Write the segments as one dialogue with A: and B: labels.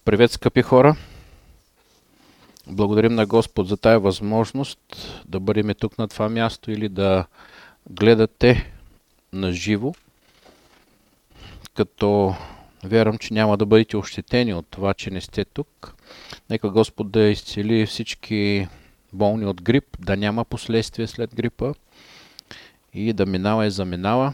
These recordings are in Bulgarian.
A: Привет, скъпи хора! Благодарим на Господ за тая възможност да бъдем тук на това място или да гледате на живо, като вярвам, че няма да бъдете ощетени от това, че не сте тук. Нека Господ да изцели всички болни от грип, да няма последствия след грипа и да минава и заминава.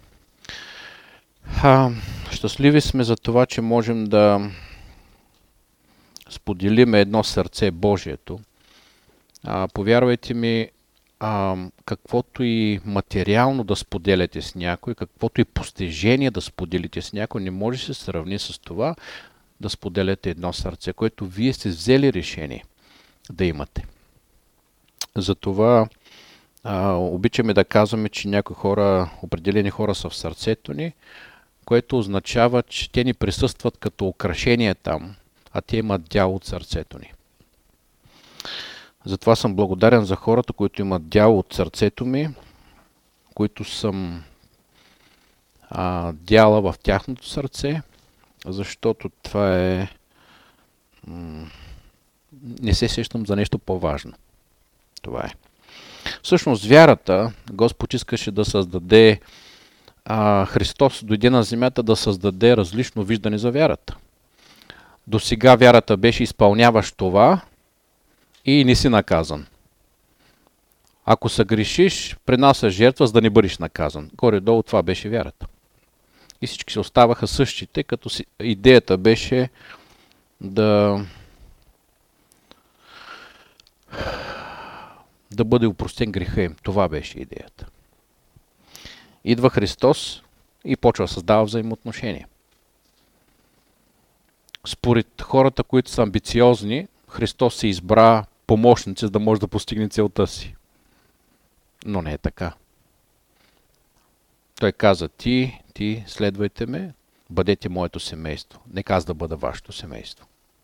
A: Щастливи сме за това, че можем да споделиме едно сърце Божието. Повярвайте ми, каквото и материално да споделяте с някой, каквото и постижение да споделите с някой, не може да се сравни с това да споделяте едно сърце, което вие сте взели решение да имате. Затова обичаме да казваме, че някои хора, определени хора са в сърцето ни, което означава, че те ни присъстват като украшение там, а те имат дял от сърцето ни. Затова съм благодарен за хората, които имат дял от сърцето ми, които съм дяла в тяхното сърце, защото това е... Не се сещам за нещо по-важно. Това е. Всъщност вярата, Господ искаше да създаде... Христос дойде на земята да създаде различно виждане за вярата. До сега вярата беше изпълняваш това и не си наказан. Ако съгрешиш, принася жертва, за да не бъдеш наказан. Горе-долу това беше вярата. И всички се оставаха същите, като идеята беше да бъде опростен греха им. Това беше идеята. Идва Христос и почва да създава взаимоотношения. Според хората, които са амбициозни, Христос се избра помощници, за да може да постигне целта си. Но не е така. Той каза, ти следвайте ме, бъдете моето семейство. Нека аз да бъда вашето семейство.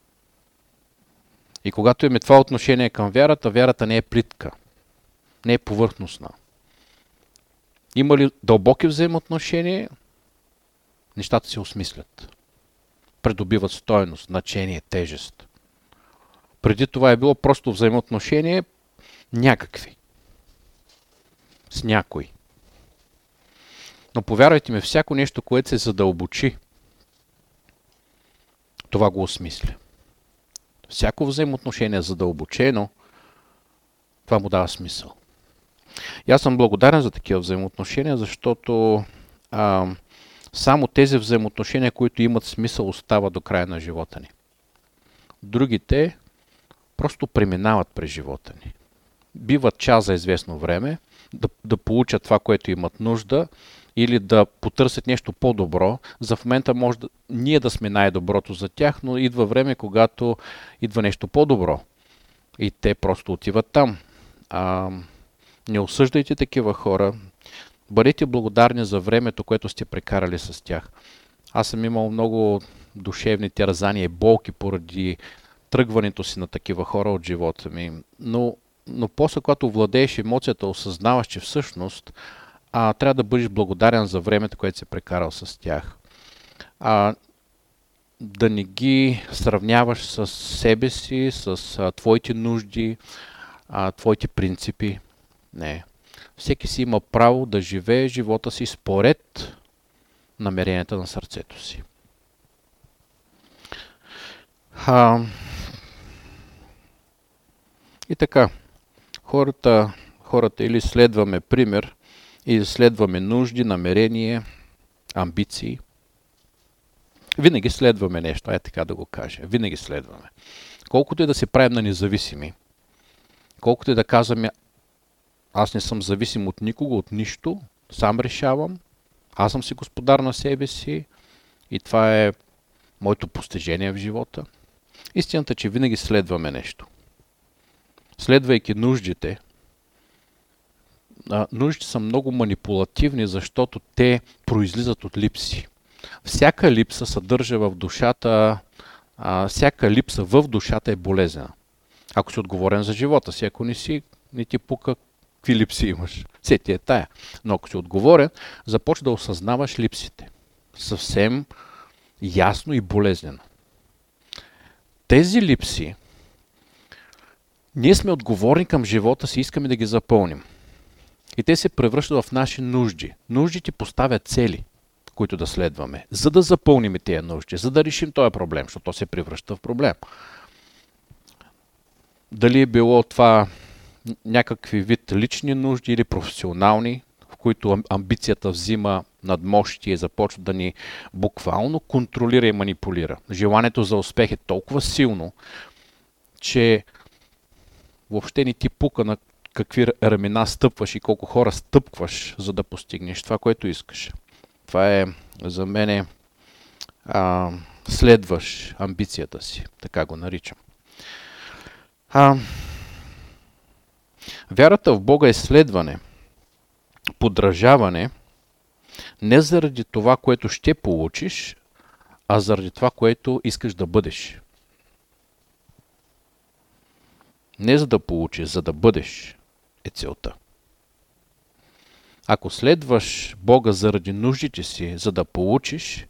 A: И когато имаме това отношение към вярата, вярата не е плитка, не е повърхностна. Има ли дълбоки взаимоотношения, нещата се осмислят. Придобиват стойност, значение, тежест. Преди това е било просто взаимоотношение някакви. С някой. Но повярвайте ми, всяко нещо, което се задълбочи, това го осмисля. Всяко взаимоотношение задълбочено, това му дава смисъл. И аз съм благодарен за такива взаимоотношения, защото само тези взаимоотношения, които имат смисъл, остават до края на живота ни. Другите просто преминават през живота ни. Биват час за известно време, да получат това, което имат нужда, или да потърсят нещо по-добро. За в момента може ние да сме най-доброто за тях, но идва време, когато идва нещо по-добро. И те просто отиват там. Не осъждайте такива хора. Бъдете благодарни за времето, което сте прекарали с тях. Аз съм имал много душевни терзания и болки поради тръгването си на такива хора от живота ми. Но после, когато владееш емоцията, осъзнаваш, че всъщност трябва да бъдеш благодарен за времето, което си прекарал с тях. Да не ги сравняваш с себе си, с твоите нужди, твоите принципи. Не. Всеки си има право да живее живота си според намеренията на сърцето си. И така, хората или следваме пример, или следваме нужди, намерения, амбиции. Винаги следваме нещо, така да го кажа. Винаги следваме. Колкото и да се правим на независими, колкото и да казваме, аз не съм зависим от никого, от нищо, сам решавам, аз съм си господар на себе си и това е моето постижение в живота. Истината е, че винаги следваме нещо. Следвайки нуждите, нуждите са много манипулативни, защото те произлизат от липси. Всяка липса съдържа в душата, всяка липса в душата е болезнена. Ако си отговорен за живота си, ако не ти пука какви липси имаш. Все ти е тая. Но ако си отговорен, започва да осъзнаваш липсите. Съвсем ясно и болезнено. тези липси, ние сме отговорни към живота си, искаме да ги запълним. И те се превръщат в наши нужди. Нуждите поставят цели, които да следваме, за да запълним тези нужди, за да решим този проблем, защото то се превръща в проблем. Дали е било това някакви вид лични нужди или професионални, в които амбицията взима надмощие и започва да ни буквално контролира и манипулира. Желанието за успех е толкова силно, че въобще не ти пука на какви ramена стъпваш и колко хора стъпкваш, за да постигнеш това, което искаш. Това е за мене следваш амбицията си, така го наричам. Вярата в Бога е следване, подражаване, не заради това, което ще получиш, а заради това, което искаш да бъдеш. Не за да получиш, за да бъдеш е целта. Ако следваш Бога заради нуждите си, за да получиш,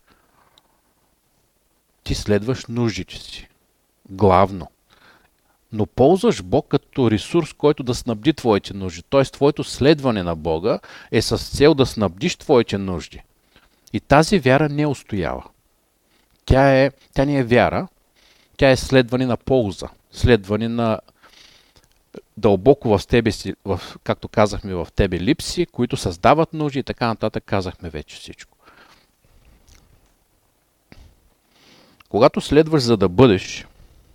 A: ти следваш нуждите си. Главно. Но ползваш Бог като ресурс, който да снабди твоите нужди. Т.е. твоето следване на Бога е с цел да снабдиш твоите нужди. И тази вяра не устоява. Тя не е вяра, тя е следване на полза. Следване на дълбоко в тебе си, както казахме, в тебе липси, които създават нужди и така нататък, казахме вече всичко. Когато следваш за да бъдеш,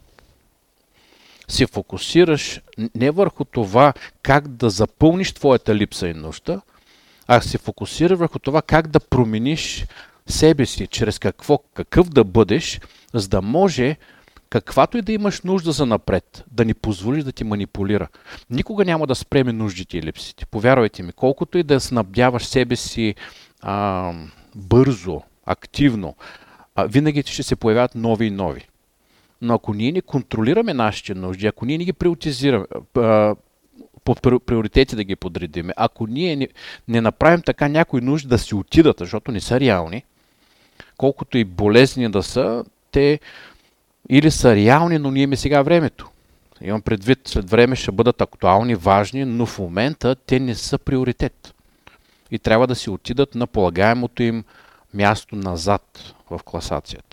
A: се фокусираш не върху това как да запълниш твоята липса и нужда, а се фокусираш върху това как да промениш себе си, чрез какъв да бъдеш, за да може каквато и да имаш нужда за напред, да ни позволиш да ти манипулира. Никога няма да спреме нуждите и липсите. Повярвайте ми, колкото и да снабдяваш себе си бързо, активно, винаги ще се появяват нови и нови. Но ако ние не контролираме нашите нужди, ако ние не ги приоритизираме, по приоритети да ги подредиме, ако ние не направим така някои нужди да си отидат, защото не са реални, колкото и болезни да са, те или са реални, но ние имаме сега времето. Имам предвид, след време ще бъдат актуални, важни, но в момента те не са приоритет. И трябва да си отидат на полагаемото им място назад в класацията.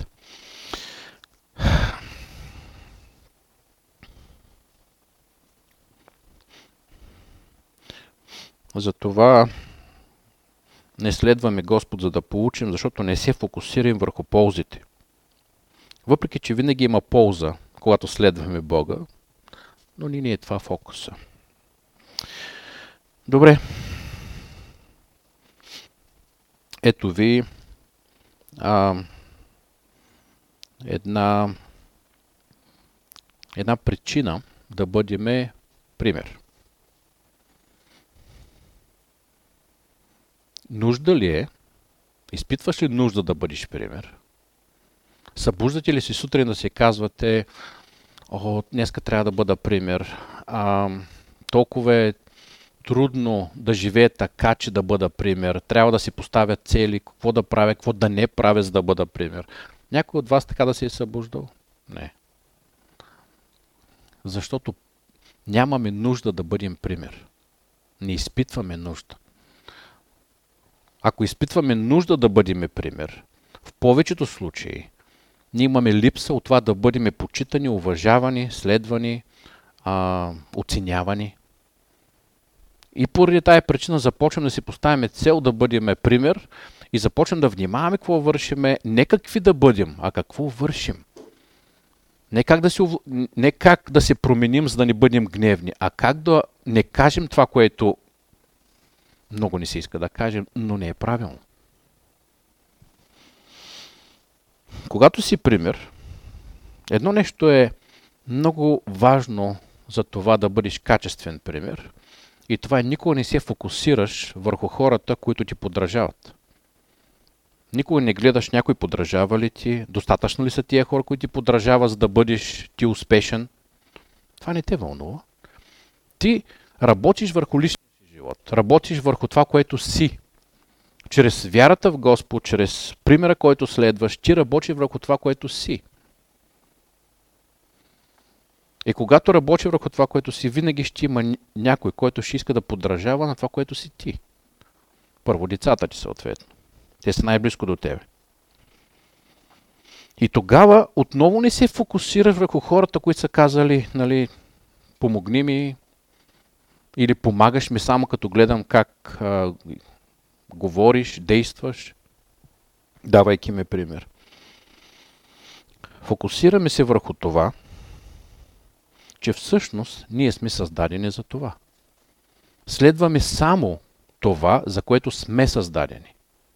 A: Затова не следваме Господ, за да получим, защото не се фокусираме върху ползите. Въпреки че винаги има полза, когато следваме Бога, но не е това фокуса. Добре. Ето ви една причина да бъдем пример. Нужда ли е? Изпитваш ли нужда да бъдеш пример? Събуждате ли си сутрин да си казвате, днеска трябва да бъда пример, толкова е трудно да живее така, че да бъда пример, трябва да си поставя цели, какво да правя, какво да не правя, за да бъда пример. Някой от вас така да се е събуждал? Не. Защото нямаме нужда да бъдем пример. Не изпитваме нужда. Ако изпитваме нужда да бъдем пример, в повечето случаи ние имаме липса от това да бъдем почитани, уважавани, следвани, оценявани. И поради тая причина започваме да си поставяме цел да бъдем пример и започваме да внимаваме какво вършиме, не какви да бъдем, а какво вършим. Не как да се променим, за да не бъдем гневни, а как да не кажем това, което много не се иска да кажем, но не е правилно. Когато си пример, едно нещо е много важно за това да бъдеш качествен пример и това е никога не се фокусираш върху хората, които ти подражават. Никога не гледаш някой подражава ли ти, достатъчно ли са тия хора, които ти подражават, за да бъдеш ти успешен. Това не те вълнува. Ти работиш върху личния си живот, работиш върху това, което си. Чрез вярата в Господ, чрез примера, който следваш, ти работиш върху това, което си. И когато работи върху това, което си, винаги ще има някой, който ще иска да подражава на това, което си ти. Първо, децата ти съответно. Те са най-близко до тебе. И тогава отново не се фокусираш върху хората, които са казали, нали, помогни ми или помагаш ми само като гледам как говориш, действаш, давайки ме пример. Фокусираме се върху това, че всъщност ние сме създадени за това. Следваме само това, за което сме създадени.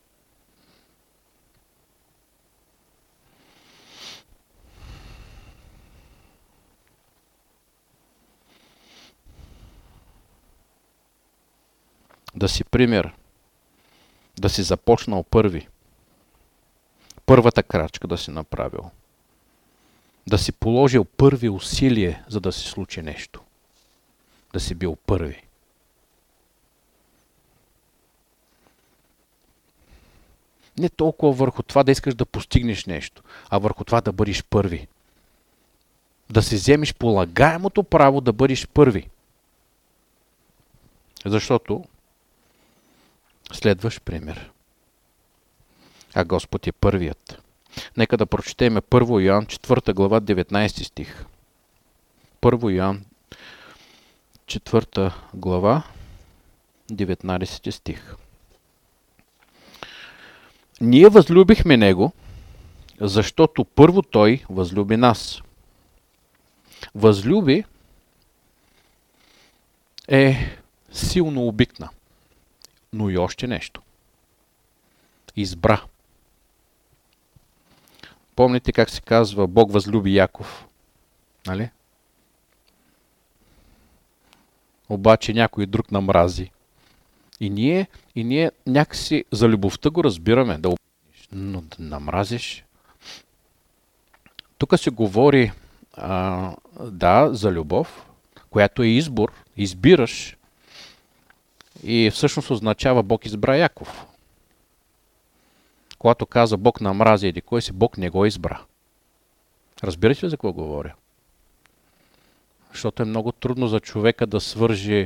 A: Да си пример, да си започнал първи. Първата крачка да си направил. Да си положил първи усилие, за да се случи нещо. Да си бил първи. Не толкова върху това да искаш да постигнеш нещо, а върху това да бъдеш първи. Да си вземеш полагаемото право да бъдеш първи. Защото следваш пример. А Господ е първият. Нека да прочетем 1 Йоан 4 глава 19 стих. 1 Йоан 4 глава 19 стих. Ние възлюбихме Него, защото първо Той възлюби нас. Възлюби е силно обикна, но и още нещо. Избра. Помните как се казва Бог възлюби Яков? Нали? Обаче някой друг намрази. И ние някакси за любовта го разбираме, да обичаш, но да намразиш. Тук се говори за любов, която е избор, избираш и всъщност означава Бог избра Яков. Когато каза Бог намрази еди кой си, Бог не го избра. Разбирате ли за какво говоря? Защото е много трудно за човека да свържи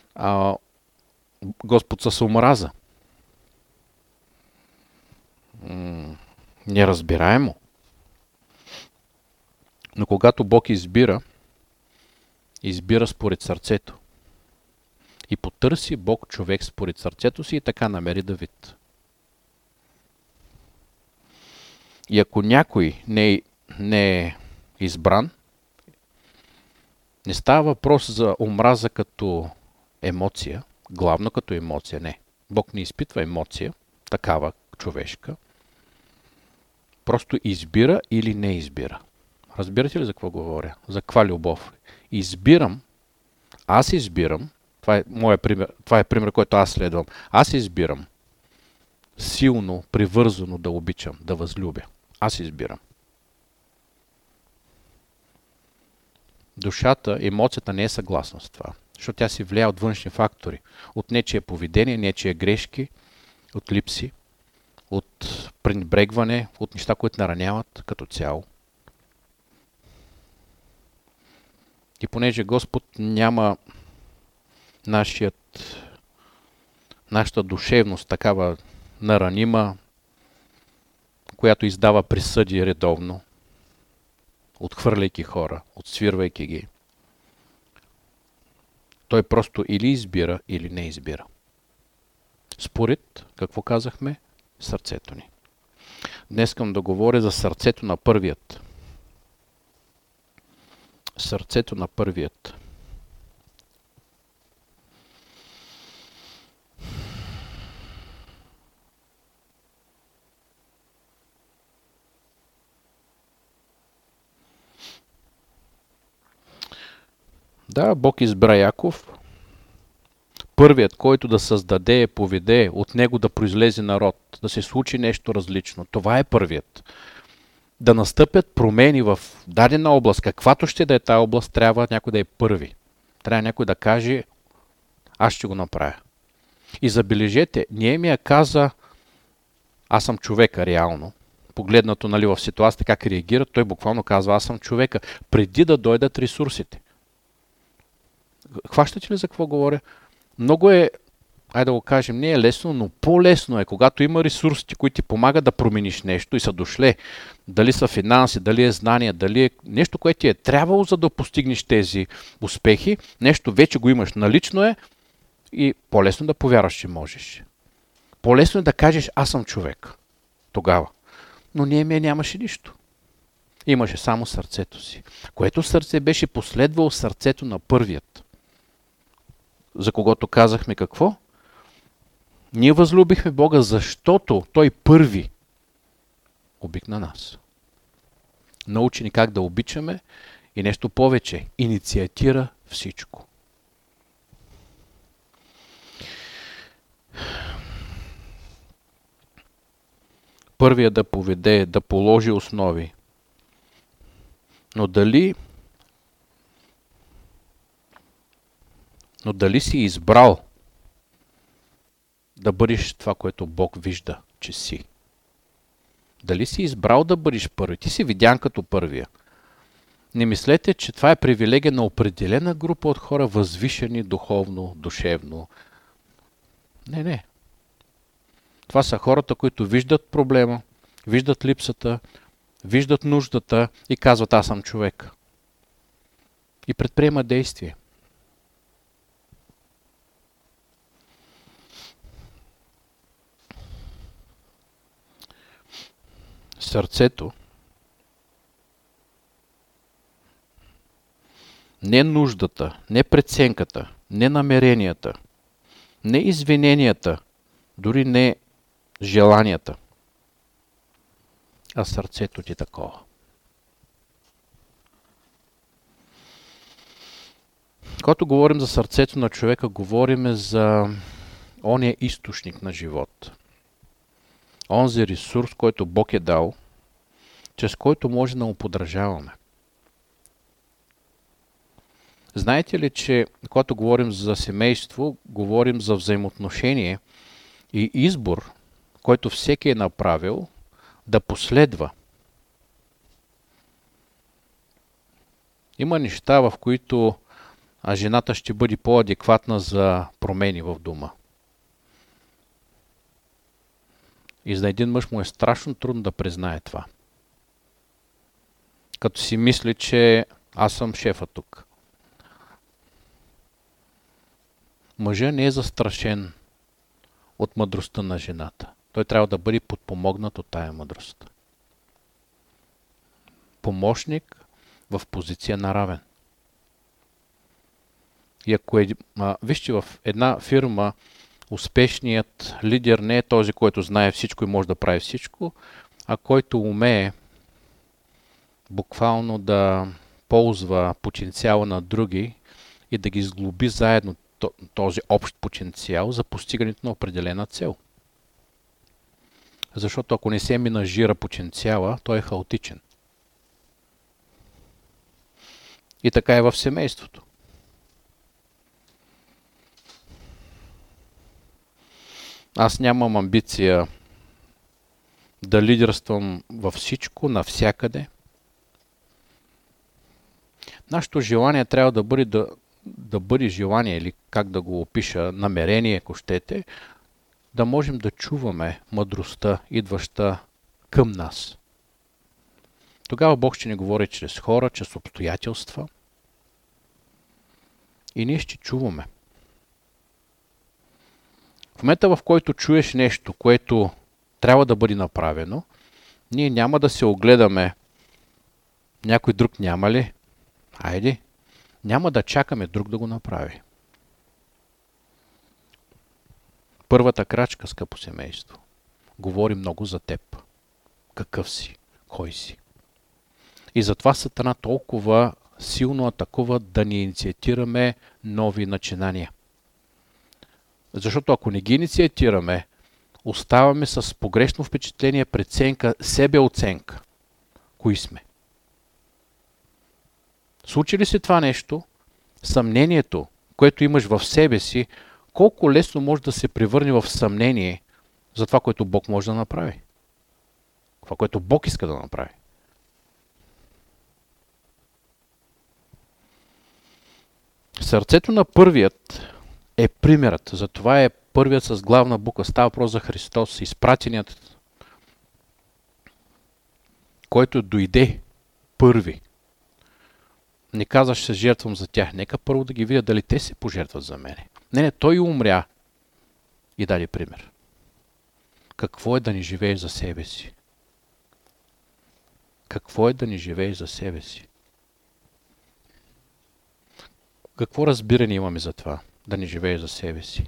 A: Господ с омраза. Неразбираемо. Но когато Бог избира според сърцето. И потърси Бог човек според сърцето си и така намери Давид. И ако някой не е избран, не става въпрос за омраза като емоция, главно като емоция, не. Бог не изпитва емоция, такава човешка. Просто избира или не избира. Разбирате ли за какво говоря? За каква любов? Аз избирам, това е моят пример, това е пример, който аз следвам. Аз избирам силно, привързано да обичам, да възлюбя. Аз избирам. Душата, емоцията не е съгласна с това, защото тя се влияе от външни фактори. От нечие поведение, нечие грешки, от липси, от пренебрегване, от неща, които нараняват като цяло. И понеже Господ няма нашата душевност такава наранима, която издава присъди редовно, отхвърляйки хора, отсвирвайки ги. Той просто или избира, или не избира. Според, какво казахме? Сърцето ни. Днес искам да говоря за сърцето на първият. Сърцето на първият. Да, Бог избра Яков. Първият, който да създаде, поведе, от него да произлезе народ, да се случи нещо различно. Това е първият. Да настъпят промени в дадена област, каквато ще да е тази област, трябва някой да е първи. Трябва някой да каже, аз ще го направя. И забележете, Неемия каза, аз съм човека реално, погледнато, нали, в ситуацията как реагира, той буквално казва: аз съм човека, преди да дойдат ресурсите. Хващате ли за какво говоря? Много е, айде да го кажем, не е лесно, но по-лесно е, когато има ресурсите, които ти помагат да промениш нещо и са дошле, дали са финанси, дали е знание, дали е нещо, което ти е трябвало, за да постигнеш тези успехи, нещо вече го имаш, налично е и по-лесно да повярваш, че можеш. По-лесно е да кажеш: аз съм човек. Тогава. Но Неемия нямаше нищо. Имаше само сърцето си, което сърце беше последвало сърцето на първият, за когото казахме какво? Ние възлюбихме Бога, защото Той първи обикна нас. Научи ни как да обичаме и нещо повече. Инициатира всичко. Първият да поведе, да положи основи. Но дали си избрал да бъдеш това, което Бог вижда, че си? Дали си избрал да бъдеш първи? Ти си видян като първия. Не мислете, че това е привилегия на определена група от хора, възвишени духовно, душевно. Не. Това са хората, които виждат проблема, виждат липсата, виждат нуждата и казват: аз съм човек. И предприемат действие. Сърцето, не нуждата, не преценката, не намеренията, не извиненията, дори не желанията, а сърцето ти такова. Когато говорим за сърцето на човека, говорим за ония източник на живот. Онзи ресурс, който Бог е дал, чрез който може да му подражаваме. Знаете ли, че когато говорим за семейство, говорим за взаимоотношение и избор, който всеки е направил да последва. Има неща, в които жената ще бъде по-адекватна за промени в дома. И за един мъж му е страшно трудно да признае това. Като си мисли, че аз съм шефа тук. Мъжът не е застрашен от мъдростта на жената. Той трябва да бъде подпомогнат от тая мъдрост. Помощник в позиция на равен. И ако вижте, в една фирма успешният лидер не е този, който знае всичко и може да прави всичко, а който умее буквално да ползва потенциала на други и да ги сглоби заедно този общ потенциал за постигането на определена цел. Защото ако не се менажира потенциала, той е хаотичен. И така е в семейството. Аз нямам амбиция да лидерствам във всичко, навсякъде. Нашето желание трябва да бъде желание, или как да го опиша, намерение, ако щете, да можем да чуваме мъдростта, идваща към нас. Тогава Бог ще ни говори чрез хора, чрез обстоятелства и ние ще чуваме. В момента, в който чуеш нещо, което трябва да бъде направено, ние няма да се огледаме някой друг няма ли? Хайде, няма да чакаме друг да го направи. Първата крачка, скъпо семейство, говори много за теб. Какъв си? Кой си? И затова Сатана толкова силно атакува да ни инициатираме нови начинания. Защото ако не ги инициатираме, оставаме с погрешно впечатление, преценка, себеоценка. Кои сме? Случи ли се това нещо, съмнението, което имаш в себе си, колко лесно може да се превърне в съмнение за това, което Бог може да направи? Това, което Бог иска да направи. Сърцето на първият е примерът. Затова е първият с главна буква. Става въпрос за Христос, изпратеният, който дойде първи. Не каза, ще се жертвам за тях. Нека първо да ги видя дали те се пожертват за мене. Не, той умря и даде пример. Какво е да не живееш за себе си? Какво е да не живееш за себе си? Какво разбиране имаме за това? Да не живееш за себе си?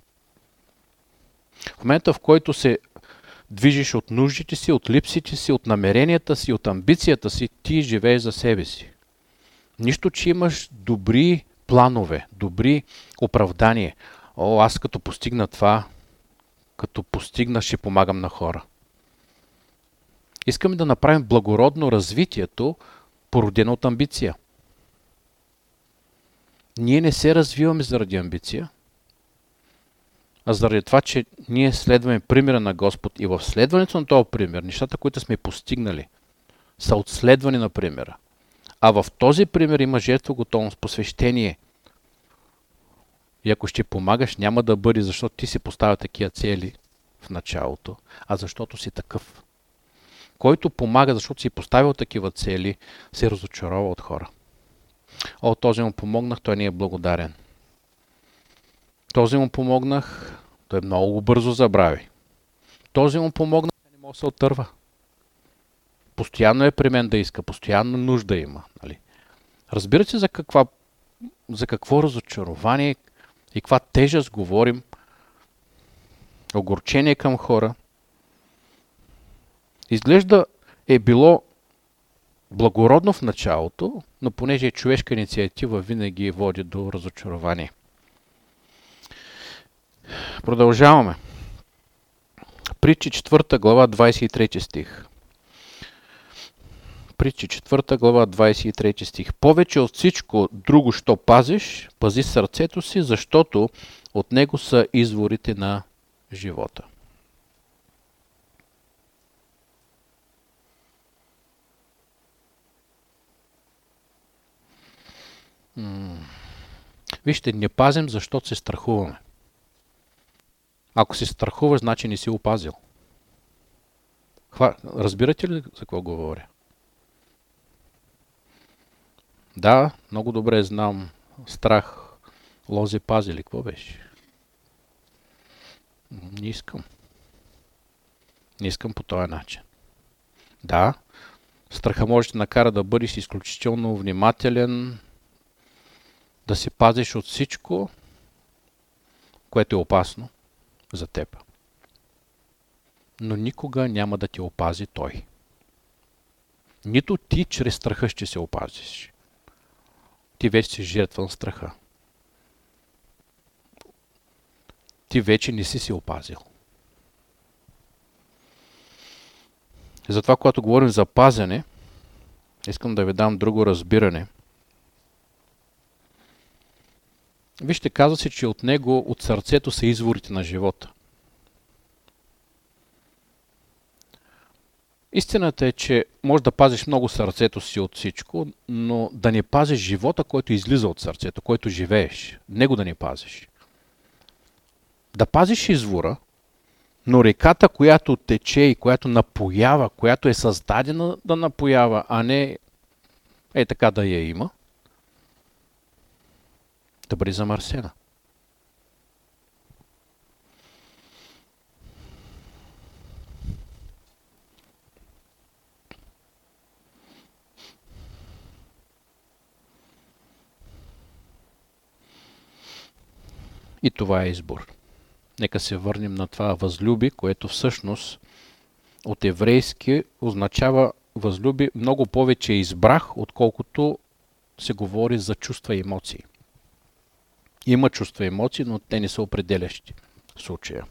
A: В момента, в който се движиш от нуждите си, от липсите си, от намеренията си, от амбицията си, ти живееш за себе си. Нищо, че имаш добри планове, добри оправдания. Аз като постигна това, като постигна, ще помагам на хора. Искаме да направим благородно развитието, породено от амбиция. Ние не се развиваме заради амбиция, а заради това, че ние следваме примера на Господ и в следването на този пример, нещата, които сме постигнали, са от следване на примера. А в този пример има жертва, готовност, посвещение. И ако ще помагаш, няма да бъде, защото ти си поставя такива цели в началото, а защото си такъв. Който помага, защото си поставил такива цели, се разочарова от хора. Този му помогнах, той не е благодарен. Този му помогнах, той много бързо забрави. Този му помогнах, не може да се отърва. Постоянно е при мен да иска, постоянно нужда има. Нали? Разбирате се за какво разочарование и каква тежест говорим, огорчение към хора. Изглежда е било благородно в началото, но понеже човешка инициатива винаги води до разочарование. Продължаваме. Притчи 4 глава 23 стих. Притчи 4 глава 23 стих. Повече от всичко друго, що пазиш, пази сърцето си, защото от него са изворите на живота. Вижте, не пазим, защото се страхуваме. Ако се страхуваш, значи не си опазил. Разбирате ли за какво говоря? Да, много добре знам. Страх, лози пазили. Какво беше? Не искам. Не искам по този начин. Да, страха може да накара да бъдеш изключително внимателен, да се пазиш от всичко, което е опасно за теб. Но никога няма да те опази той. Нито ти чрез страха ще се опазиш. Ти вече си жертва на страха. Ти вече не си се опазил. Затова, когато говорим за пазене, искам да ви дам друго разбиране. Вижте, казва се, че от него, от сърцето са изворите на живота. Истината е, че можеш да пазиш много сърцето си от всичко, но да не пазиш живота, който излиза от сърцето, който живееш. Него да не пазиш. Да пазиш извора, но реката, която тече и която напоява, която е създадена да напоява, а не така да я има, да бъде замърсена. И това е избор. Нека се върнем на това възлюби, което всъщност от еврейски означава възлюби много повече избрах, отколкото се говори за чувства и емоции. Има чувства и емоции, но те не са определящи в случая.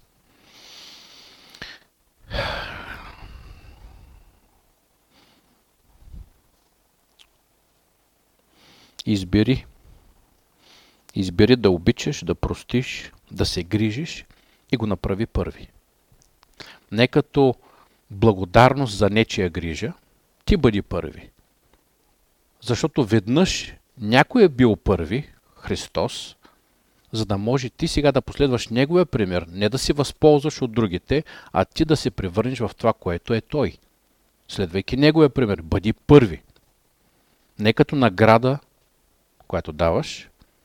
A: Избери. Избери да обичаш, да простиш, да се грижиш и го направи първи. Не като благодарност за нечия грижа, ти бъди първи. Защото веднъж някой е бил първи, Христос, за да може ти сега да последваш неговия пример, не да се възползваш от другите, а ти да се превърнеш в това, което е той. Следвайки неговия пример, бъди първи. Не като награда, която даваш,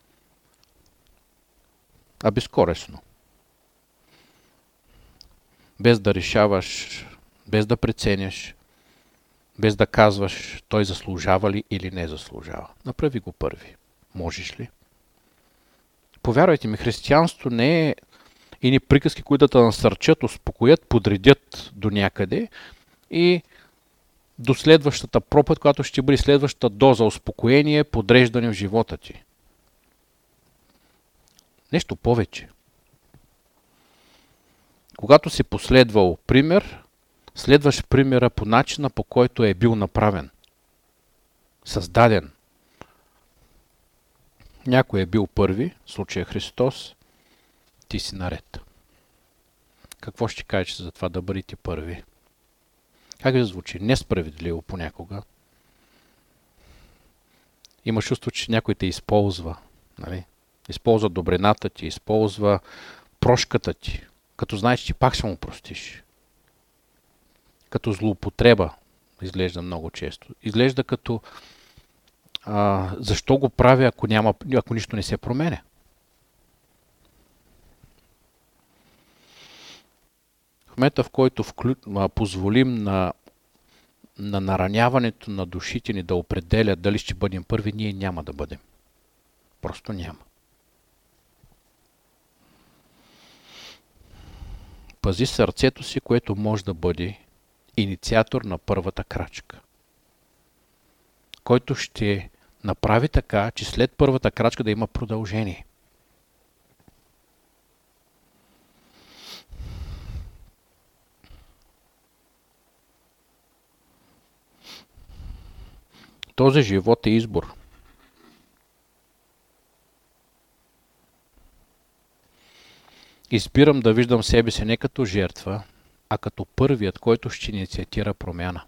A: а безкористно. Без да решаваш, без да преценяш, без да казваш той заслужава ли или не заслужава. Направи го първи. Можеш ли? Повярвайте ми, християнство не е и приказки, които да те насърчат, успокоят, подредят до някъде и до следващата проповед, която ще бъде следващата доза успокоение, подреждане в живота ти. Нещо повече. Когато си последвал пример, следваш примера по начина, по който е бил направен. Създаден. Някой е бил първи, в случая Христос, ти си наред. Какво ще кажеш за това да бъдете първи? Как ви звучи? Несправедливо понякога. Има чувство, че някой те използва. Нали? Използва добрината ти, използва прошката ти, като знаеш, че пак ще му простиш. Като злоупотреба изглежда много често. Изглежда като защо го правя, ако нищо не се променя? В момента, в който позволим на нараняването на душите ни да определя дали ще бъдем първи, ние няма да бъдем. Просто няма. Пази сърцето си, което може да бъде инициатор на първата крачка. Който ще направи така, че след първата крачка да има продължение. Този живот е избор. Избирам да виждам себе си не като жертва, а като първият, който ще инициатира промяна.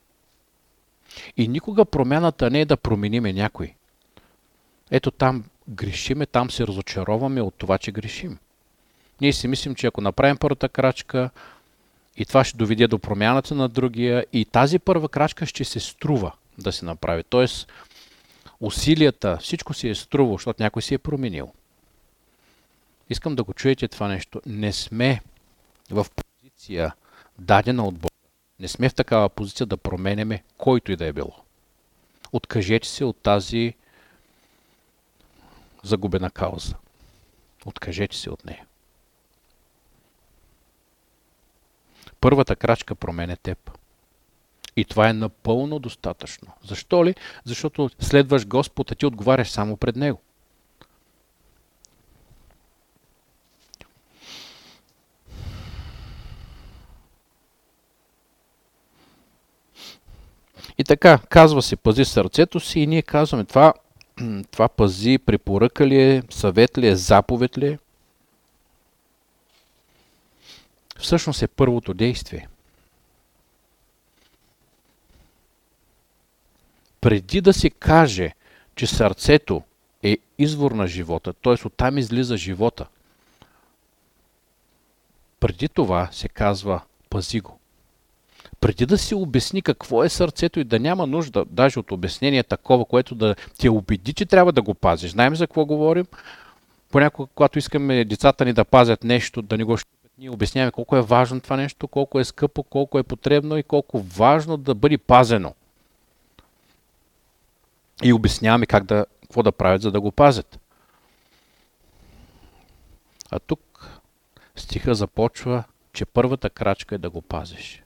A: И никога промяната не е да промениме някой. Ето там грешиме, там се разочароваме от това, че грешим. Ние си мислим, че ако направим първата крачка и това ще доведе до промяната на другия и тази първа крачка ще се струва да се направи. Тоест усилията, всичко си е струвало, защото някой си е променил. Искам да го чуете това нещо. Не сме в позиция дадена от Бога. Не сме в такава позиция да променяме който и да е било. Откажете се от тази загубена кауза. Откажете се от нея. Първата крачка променя теб. И това е напълно достатъчно. Защо ли? Защото следваш Господ, а ти отговаряш само пред Него. И така, казва се, пази сърцето си и ние казваме, това пази, препоръка ли е, съвет ли е, заповед ли е? Всъщност е първото действие. Преди да се каже, че сърцето е извор на живота, т.е. оттам излиза живота, преди това се казва пази го. Преди да се обясни какво е сърцето и да няма нужда даже от обяснение такова, което да те убеди, че трябва да го пазиш. Знаем за какво говорим? Понякога, когато искаме децата ни да пазят нещо, да ни го щупят, ние обясняваме колко е важно това нещо, колко е скъпо, колко е потребно и колко важно да бъде пазено. И обясняваме какво да правят, за да го пазят. А тук стиха започва, че първата крачка е да го пазиш.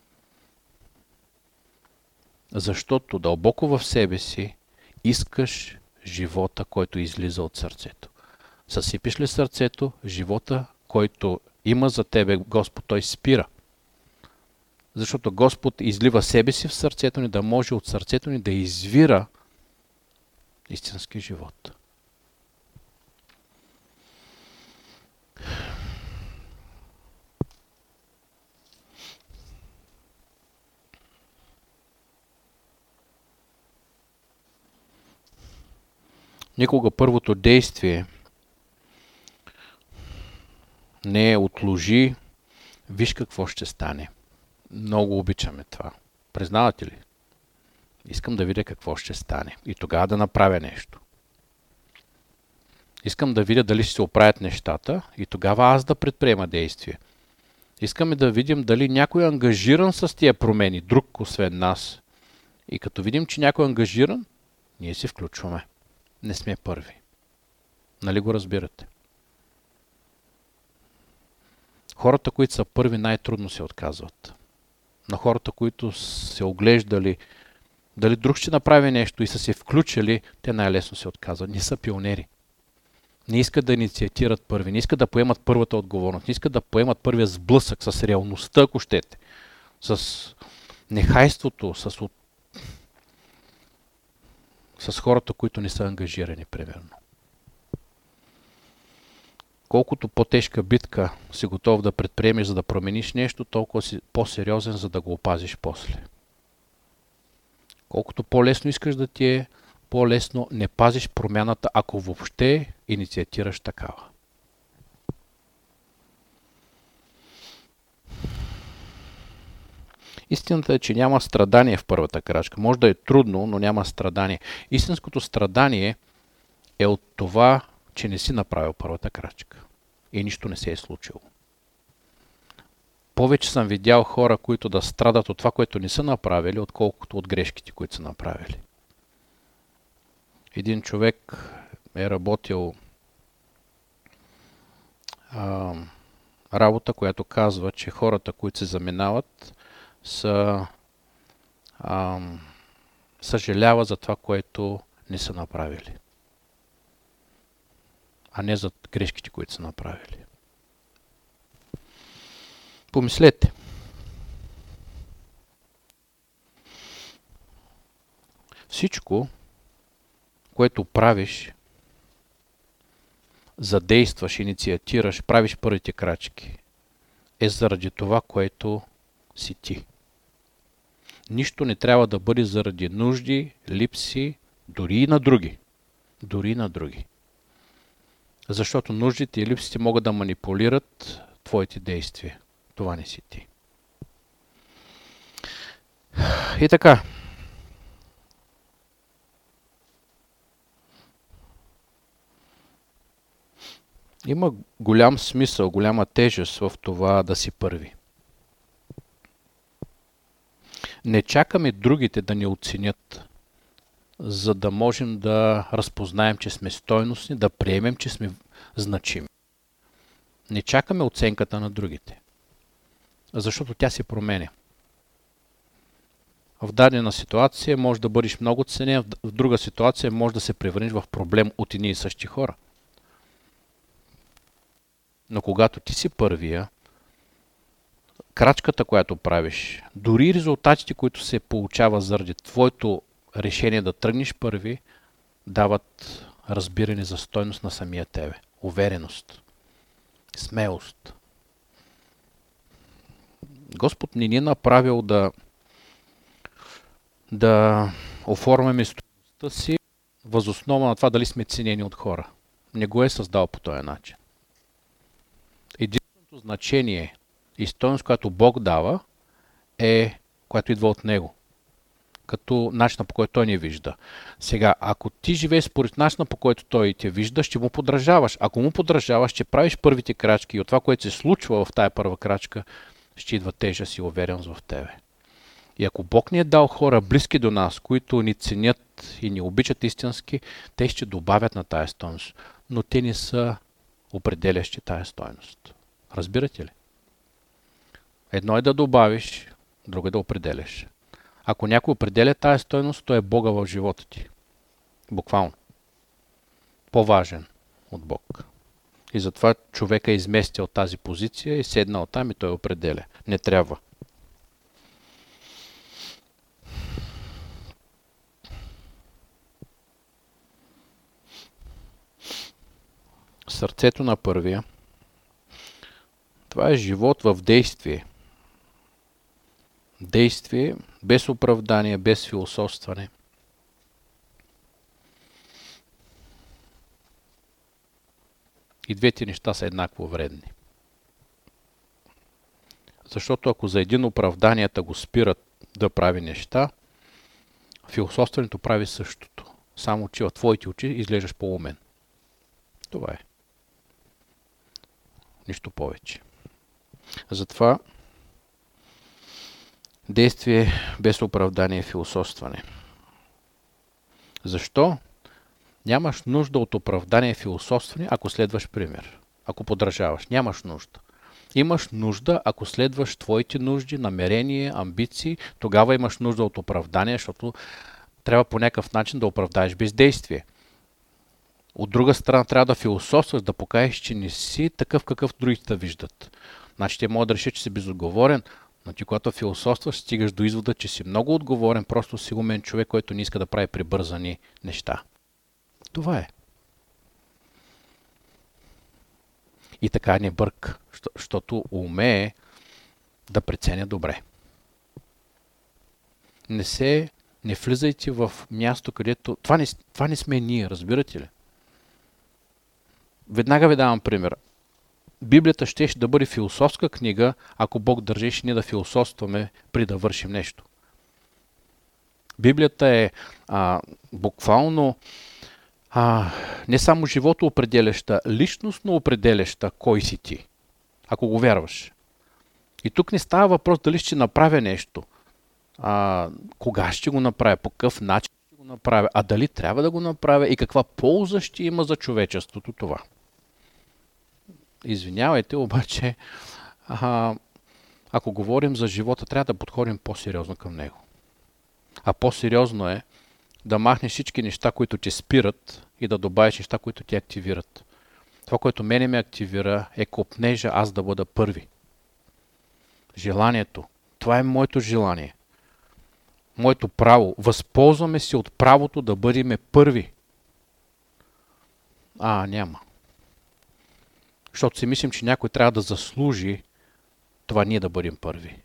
A: Защото дълбоко в себе си искаш живота, който излиза от сърцето. Съсипиш ли сърцето, живота, който има за тебе Господ, той спира. Защото Господ излива себе си в сърцето ни, да може от сърцето ни да извира истински живот. Никога първото действие не е отложи, виж какво ще стане. Много обичаме това. Признавате ли? Искам да видя какво ще стане. И тогава да направя нещо. Искам да видя дали ще се оправят нещата и тогава аз да предприема действие. Искаме да видим дали някой е ангажиран с тия промени, друг освен нас. И като видим, че някой е ангажиран, ние се включваме. Не сме първи. Нали го разбирате? Хората, които са първи, най-трудно се отказват. На хората, които се оглеждали, дали друг ще направи нещо и са се включили, те най-лесно се отказват. Не са пионери. Не искат да инициатират първи, не искат да поемат първата отговорност, не искат да поемат първия сблъсък с реалността, ако щете, с нехайството, с хората, които не са ангажирани, примерно. Колкото по-тежка битка си готов да предприемеш, за да промениш нещо, толкова си по-сериозен, за да го опазиш после. Колкото по-лесно искаш да ти е, по-лесно не пазиш промяната, ако въобще инициатираш такава. Истината е, че няма страдание в първата крачка. Може да е трудно, но няма страдание. Истинското страдание е от това, че не си направил първата крачка. И нищо не се е случило. Повече съм видял хора, които да страдат от това, което не са направили, отколкото от грешките, които са направили. Един човек е работил работа, която казва, че хората, които се заминават, съжаляват за това, което не са направили. А не за грешките, които са направили. Помислете. Всичко, което правиш, задействаш, инициатираш, правиш първите крачки, е заради това, което си ти. Нищо не трябва да бъде заради нужди, липси, дори и на други. Дори и на други. Защото нуждите и липсите могат да манипулират твоите действия. Това не си ти. И така. Има голям смисъл, голяма тежест в това да си първи. Не чакаме другите да ни оценят, за да можем да разпознаем, че сме стойностни, да приемем, че сме значими. Не чакаме оценката на другите, защото тя се променя. В дадена ситуация може да бъдеш много ценен, в друга ситуация може да се превърнеш в проблем от едни и същи хора. Но когато ти си първия, крачката, която правиш, дори резултатите, които се получава заради твоето решение да тръгнеш първи, дават разбиране за стойност на самия тебе. Увереност. Смелост. Господ не ни е направил да оформяме стойността си въз основа на това дали сме ценени от хора. Не го е създал по този начин. Единственото значение и стойност, която Бог дава, е която идва от Него. Като начина, по който Той ни вижда. Сега, ако ти живееш според начина, по който Той те вижда, ще му подражаваш. Ако му подражаваш, ще правиш първите крачки и от това, което се случва в тая първа крачка, ще идва тежест и увереност в тебе. И ако Бог ни е дал хора близки до нас, които ни ценят и ни обичат истински, те ще добавят на тая стойност. Но те не са определящи тая стойност. Разбирате ли? Едно е да добавиш, друго е да определяш. Ако някой определя тая стойност, то е Бога в живота ти. Буквално. По-важен от Бог. И затова човека е изместил тази позиция и седнал там и той определя. Не трябва. Сърцето на първия. Това е живот в действие. Действие без оправдание, без философстване. И двете неща са еднакво вредни. Защото ако за един оправданията го спират да прави неща, философстването прави същото. Само че в твоите очи изглеждаш по-умен. Това е. Нищо повече. Затова действие без оправдание е философстване. Защо? Нямаш нужда от оправдание философстване, ако следваш пример. Ако подражаваш. Нямаш нужда. Имаш нужда, ако следваш твоите нужди, намерения, амбиции, тогава имаш нужда от оправдание, защото трябва по някакъв начин да оправдаеш бездействие. От друга страна трябва да философстваш, да покажеш, че не си такъв какъв другите да виждат. Значи те могат да решат, че си безотговорен, но ти когато философстваш, стигаш до извода, че си много отговорен, просто си умен човек, който не иска да прави прибързани неща. Това е. И така не бърка, защото умее да преценя добре. Не влизайте в място, където... Това не сме ние, разбирате ли? Веднага ви давам пример. Библията щеше да бъде философска книга, ако Бог държеше ние да философстваме при да вършим нещо. Библията е буквално не само живото определяща, личностно определяща кой си ти, ако го вярваш. И тук не става въпрос дали ще направя нещо, кога ще го направя, по какъв начин ще го направя, а дали трябва да го направя и каква полза ще има за човечеството това. Извинявайте, обаче, ако говорим за живота, трябва да подходим по-сериозно към него. А по-сериозно е да махнеш всички неща, които те спират и да добавиш неща, които те активират. Това, което мене ме активира, е копнежа аз да бъда първи. Желанието. Това е моето желание. Моето право. Възползваме се от правото да бъдем първи. Няма. Защото си мислим, че някой трябва да заслужи това ние да бъдем първи.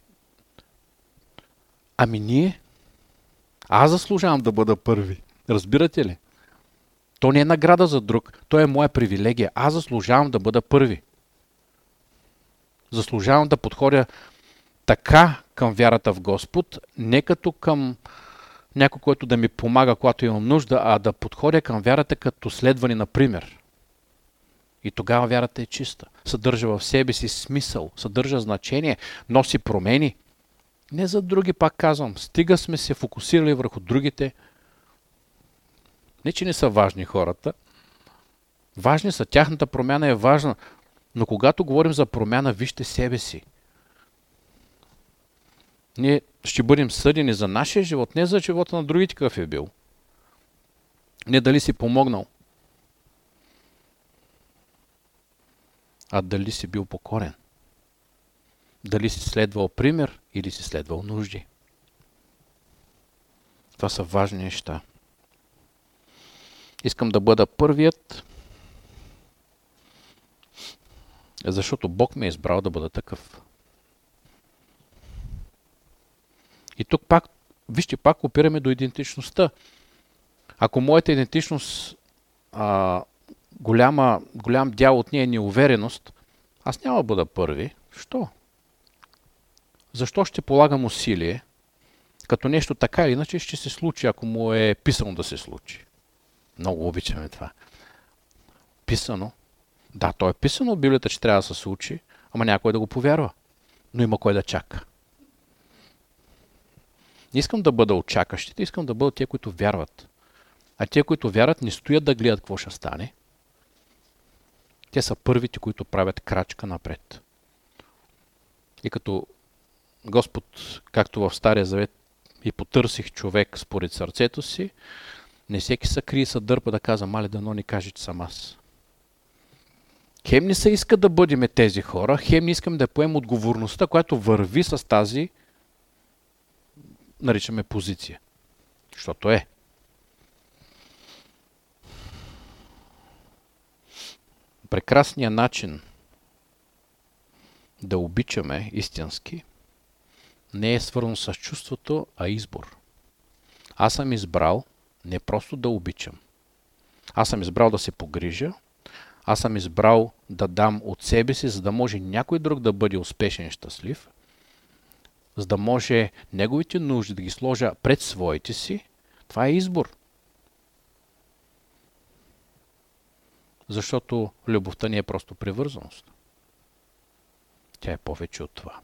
A: Ние? Аз заслужавам да бъда първи. Разбирате ли? То не е награда за друг, то е моя привилегия. Аз заслужавам да бъда първи. Заслужавам да подходя така към вярата в Господ, не като към някой, който да ми помага, когато имам нужда, а да подходя към вярата като следване на пример. И тогава вярата е чиста. Съдържа в себе си смисъл, съдържа значение, носи промени. Не за други, пак казвам. Стига сме се фокусирали върху другите. Не, че не са важни хората. Важни са, тяхната промяна е важна. Но когато говорим за промяна, вижте себе си. Ние ще бъдем съдени за нашия живот, не за живота на другите какъв е бил. Не дали си помогнал, а дали си бил покорен. Дали си следвал пример или си следвал нужди. Това са важни неща. Искам да бъда първият, защото Бог ме е избрал да бъда такъв. И тук пак опираме до идентичността. Ако моята идентичност, голям дял от нея е неувереност, аз няма да бъда първи. Що? Защо ще полагам усилие, като нещо така или иначе ще се случи, ако му е писано да се случи? Много обичаме това. Писано. Да, то е писано в Библията, че трябва да се случи, ама някой да го повярва. Но има кой да чака. Не искам да бъда от чакащите, искам да бъдат тия, които вярват. А тия, които вярват, не стоят да гледат какво ще стане. Те са първите, които правят крачка напред. И като Господ, както в Стария Завет, и потърсих човек според сърцето си, не всеки се крие, се дърпа да казва, мале дано не каже, че съм аз. Хем не се иска да бъдем тези хора, хем не искам да поем отговорността, която върви с тази, наричаме позиция. Защото е. Прекрасният начин да обичаме истински не е свързан с чувството, а избор. Аз съм избрал не просто да обичам. Аз съм избрал да се погрижа, Аз съм избрал да дам от себе си, за да може някой друг да бъде успешен и щастлив, за да може неговите нужди да ги сложа пред своите си. Това е избор. Защото любовта не е просто привързаност. Тя е повече от това.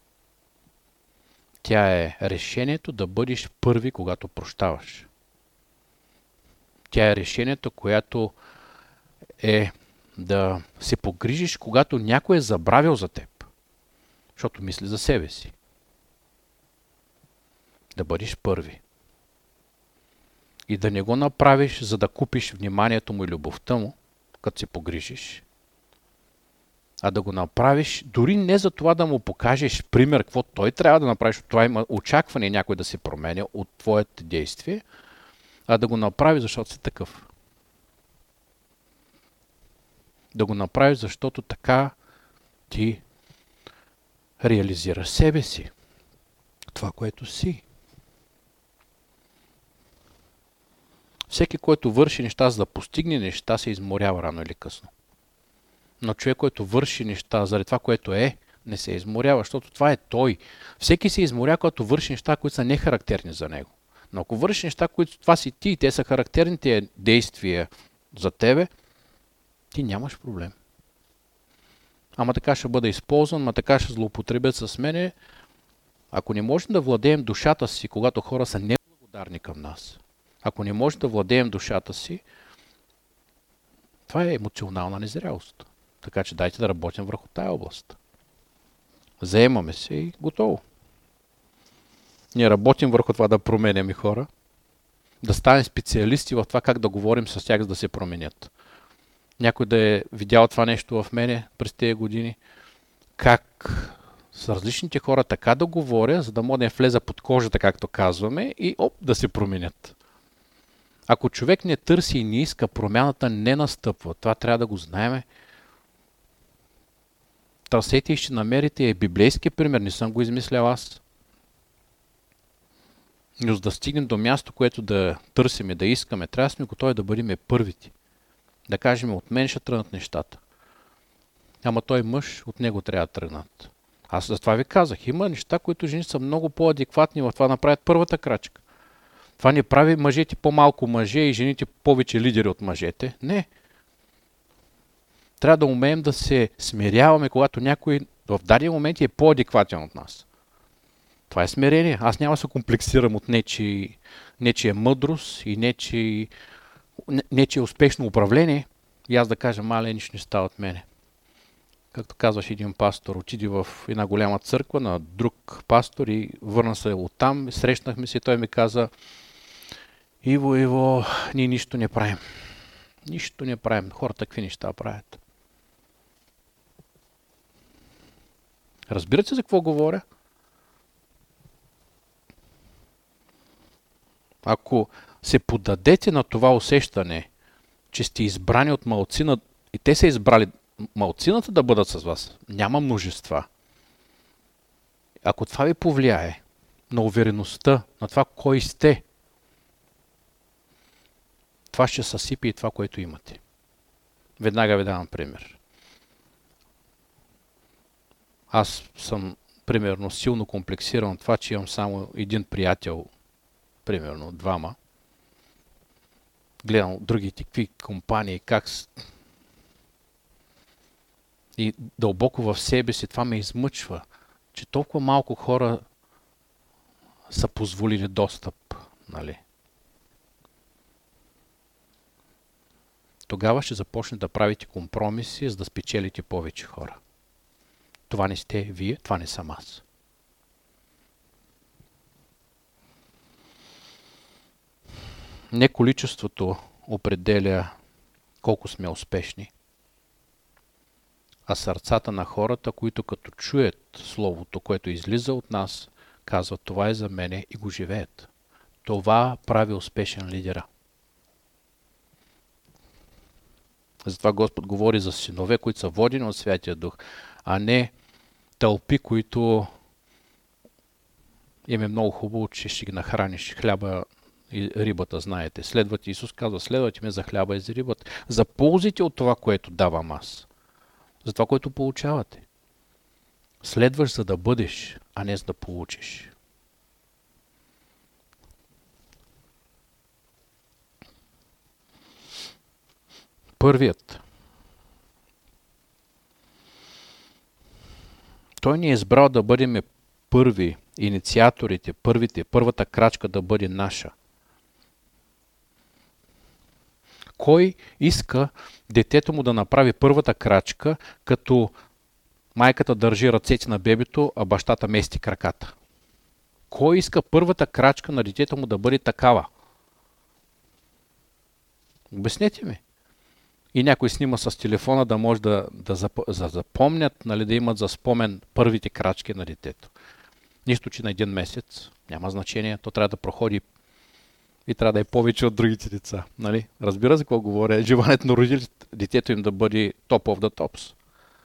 A: Тя е решението да бъдеш първи, когато прощаваш. Тя е решението, което е да се погрижиш, когато някой е забравил за теб. Защото мисли за себе си. Да бъдеш първи. И да не го направиш, за да купиш вниманието му и любовта му, като се погрижиш. А да го направиш, дори не за това да му покажеш пример, какво той трябва да направиш, това има очакване някой да се променя от твоите действия, а да го направиш, защото си такъв. Да го направиш, защото така ти реализираш себе си. Това, което си. Всеки, който върши неща, за да постигне неща, се изморява рано или късно. Но човек, който върши неща заради това, което е, не се изморява, защото това е той. Всеки се изморя, когато върши неща, които са нехарактерни за него. Но ако върши неща, които това си ти и те са характерните действия за тебе, ти нямаш проблем. Ама така ще бъда използван, ама така ще злоупотребят с мене. Ако не можем да владеем душата си, когато хора са неблагодарни към нас, ако не можем да владеем душата си, това е емоционална незрялост. Така че дайте да работим върху тая област. Заемаме се и готово. Ние работим върху това да променяме хора, да станем специалисти в това как да говорим с тях, за да се променят. Някой да е видял това нещо в мене през тези години, как с различните хора така да говоря, за да мога да влеза под кожата, както казваме, и да се променят. Ако човек не търси и не иска, промяната не настъпва. Това трябва да го знаеме. Търсете и ще намерите и библейски пример, не съм го измислял аз. Но за да стигнем до място, което да търсим и да искаме, трябва да сме готови да бъдем първите. Да кажем, от мен ще тръгнат нещата. Ама той мъж, от него трябва да тръгнат. Аз за това ви казах, има неща, които жени са много по-адекватни в това да направят първата крачка. Това не прави мъжете по-малко мъже и жените повече лидери от мъжете. Не. Трябва да умеем да се смиряваме, когато някой в даден момент е по-адекватен от нас. Това е смирение. Аз няма да се комплексирам от нечия мъдрост и нечие успешно управление. И аз да кажа, мале, нищо не става от мене. Както казваш един пастор, отиде в една голяма църква на друг пастор и върна се оттам. Срещнахме се и той ми каза, Иво, ние нищо не правим. Нищо не правим. Хората какви неща правят. Разбирате за какво говоря? Ако се поддадете на това усещане, че сте избрани от малцина и те са избрали малцината да бъдат с вас, няма множества. Ако това ви повлияе на увереността, на това кой сте, това ще съсипи и това, което имате. Веднага ви давам пример. Аз съм, примерно, силно комплексиран от това, че имам само един приятел, примерно, двама. Гледам другите какви компании, как... И дълбоко в себе си това ме измъчва, че толкова малко хора са позволили достъп, нали? Тогава ще започне да правите компромиси, за да спечелите повече хора. Това не сте вие, това не съм аз. Не количеството определя колко сме успешни, а сърцата на хората, които като чуят словото, което излиза от нас, казват, това е за мене и го живеят. Това прави успешен лидера. Затова Господ говори за синове, които са водени от Святия Дух, а не тълпи, които им е много хубаво, че ще ги нахраниш хляба и рибата, знаете. Следвате, Исус казва, следвате ме за хляба и за рибата. За ползите от това, което давам аз. За това, което получавате. Следваш, за да бъдеш, а не за да получиш. Първият. Той ни е избрал да бъдем първи, инициаторите, първата крачка да бъде наша. Кой иска детето му да направи първата крачка, като майката държи ръцете на бебето, а бащата мести краката? Кой иска първата крачка на детето му да бъде такава? Обяснете ми. И някой снима с телефона да може да запомнят, нали, да имат за спомен първите крачки на детето. Нищо, че на един месец, няма значение, то трябва да проходи и трябва да е повече от другите деца. Нали? Разбира се какво говоря. Желанието на родителите, детето им да бъде top of the tops.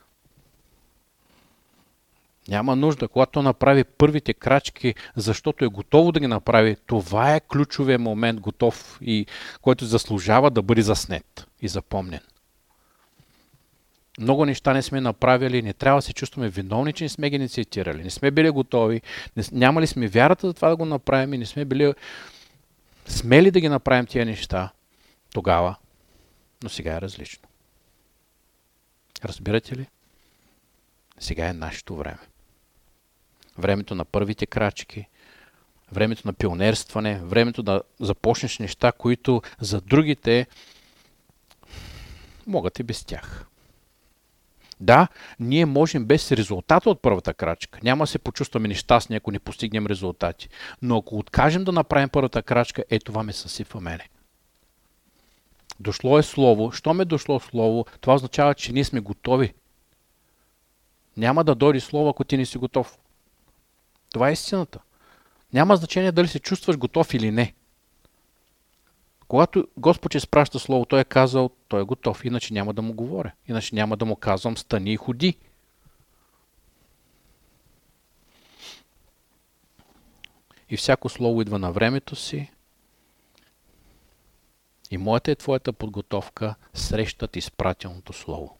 A: Няма нужда, когато направи първите крачки, защото е готово да ги направи, това е ключовия момент, готов и който заслужава да бъде заснет и запомнен. Много неща не сме направили, не трябва да се чувстваме виновни, че не сме ги инициирали. Не сме били готови, нямали сме вярата за това да го направим и не сме били смели да ги направим тия неща тогава, но сега е различно. Разбирате ли? Сега е нашето време. Времето на първите крачки, времето на пионерстване, времето да започнеш неща, които за другите могат и без тях. Да, ние можем без резултата от първата крачка. Няма да се почувстваме нещастни, ако не постигнем резултати. Но ако откажем да направим първата крачка, това ме съсипва мене. Дошло е слово. Щом е дошло слово, това означава, че ние сме готови. Няма да дойде слово, ако ти не си готов. Това е истината. Няма значение дали се чувстваш готов или не. Когато Господ изпраща слово, той е казал, той е готов, иначе няма да му говоря. Иначе няма да му казвам, стани и ходи. И всяко слово идва на времето си. И моята и твоята подготовка срещат изпратеното слово.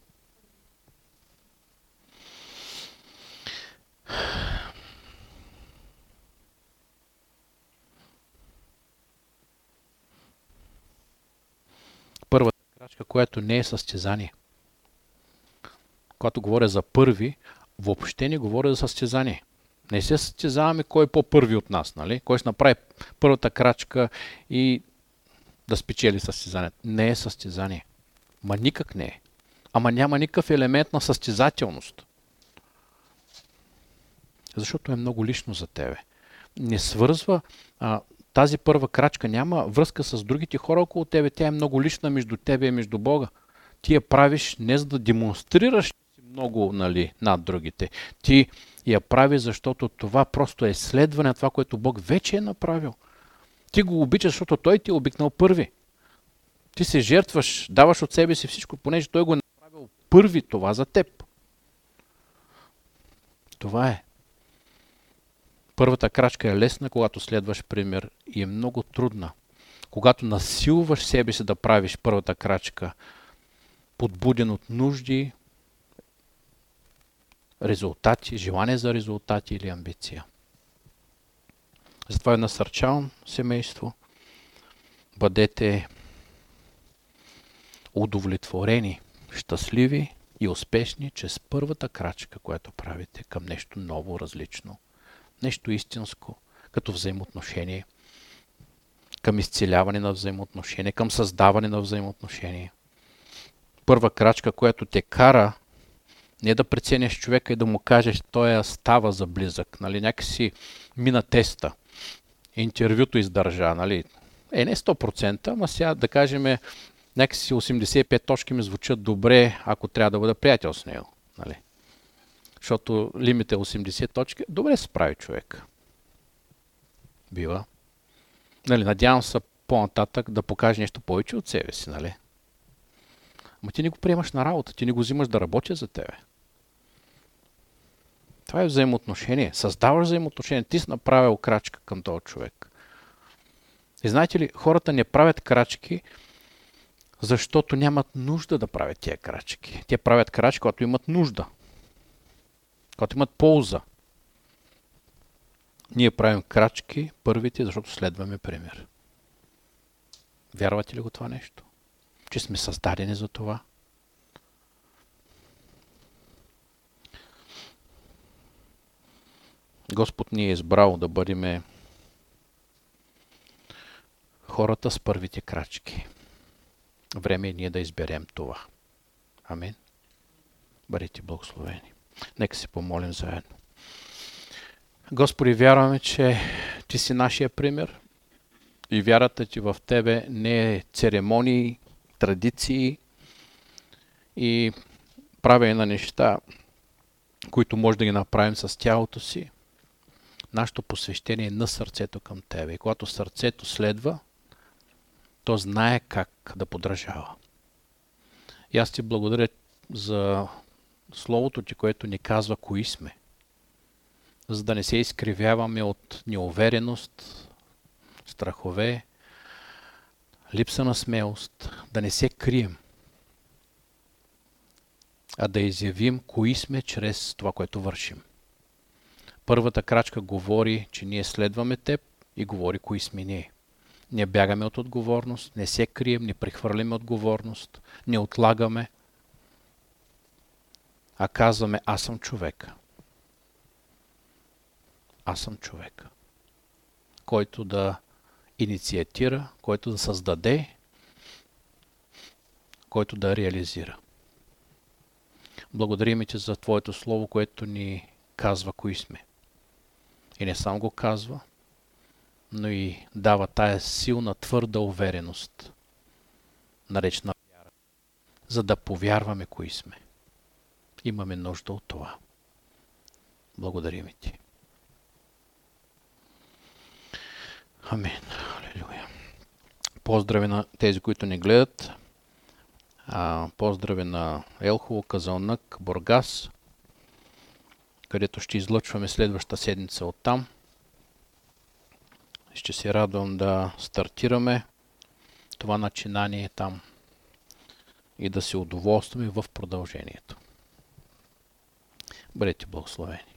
A: Първата крачка, която не е състезание. Когато говоря за първи, въобще не говоря за състезание. Не се състезаваме кой е по-първи от нас, нали? Кой ще направи първата крачка и да спечели състезанието. Не е състезание. Ма никак не е. Ама няма никакъв елемент на състезателност. Защото е много лично за тебе. Не свързва тази първа крачка, няма връзка с другите хора около тебе. Тя е много лична между тебе и между Бога. Ти я правиш не за да демонстрираш много, нали, над другите. Ти я прави, защото това просто е следване на това, което Бог вече е направил. Ти го обичаш, защото Той ти е обикнал първи. Ти се жертваш, даваш от себе си всичко, понеже Той го е направил първи това за теб. Това е. Първата крачка е лесна, когато следваш пример и е много трудна. Когато насилваш себе си да правиш първата крачка, подбуден от нужди, резултати, желание за резултати или амбиция. Затова насърчавам семейство. Бъдете удовлетворени, щастливи и успешни чрез първата крачка, която правите към нещо ново, различно. Нещо истинско, като взаимоотношение, към изцеляване на взаимоотношение, към създаване на взаимоотношение. Първа крачка, която те кара не да преценяш човека и да му кажеш, той става за близък. Нали? Някакси мина теста. Интервюто издържа. Нали? Не 100%, ама сега да кажем, някакси 85 точки ми звучат добре, ако трябва да бъда приятел с него. Нали? Защото лимит е 80 точки. Добре се справи човек. Бива. Нали, надявам се по-нататък да покаже нещо повече от себе си. Нали? Ама ти не го приемаш на работа. Ти не го взимаш да работи за тебе. Това е взаимоотношение. Създаваш взаимоотношение. Ти си направил крачка към този човек. И знаете ли, хората не правят крачки, защото нямат нужда да правят тия крачки. Те правят крачки, когато имат нужда, когато имат полза. Ние правим крачки първите, защото следваме пример. Вярвате ли го това нещо? Че сме създадени за това? Господ ни е избрал да бъдем хората с първите крачки. Време е ние да изберем това. Амин. Бъдете благословени. Нека се помолим заедно. Господи, вярваме, че Ти си нашия пример и вярата Ти в Тебе не е церемонии, традиции и правене на неща, които може да ги направим с тялото си. Нашето посвещение е на сърцето към Тебе. И когато сърцето следва, то знае как да подражава. И аз Ти благодаря за Словото Ти, което ни казва кои сме. За да не се изкривяваме от неувереност, страхове, липса на смелост, да не се крием, а да изявим кои сме чрез това, което вършим. Първата крачка говори, че ние следваме Теб и говори кои сме ние. Не бягаме от отговорност, не се крием, не прехвърляме отговорност, не отлагаме, а казваме аз съм човека. Аз съм човека, който да инициатира, който да създаде, който да реализира. Благодарим Ти за Твоето Слово, което ни казва кои сме. И не само го казва, но и дава тая силна, твърда увереност, наречена вяра, за да повярваме кои сме. Имаме нужда от това. Благодарим Ти. Амин. Алелуя. Поздрави на тези, които ни гледат. Поздрави на Елхово, Казанлък, Бургас, където ще излъчваме следващата седмица оттам. Ще се радвам да стартираме това начинание там и да се удоволстваме в продължението. Бъдете благословени.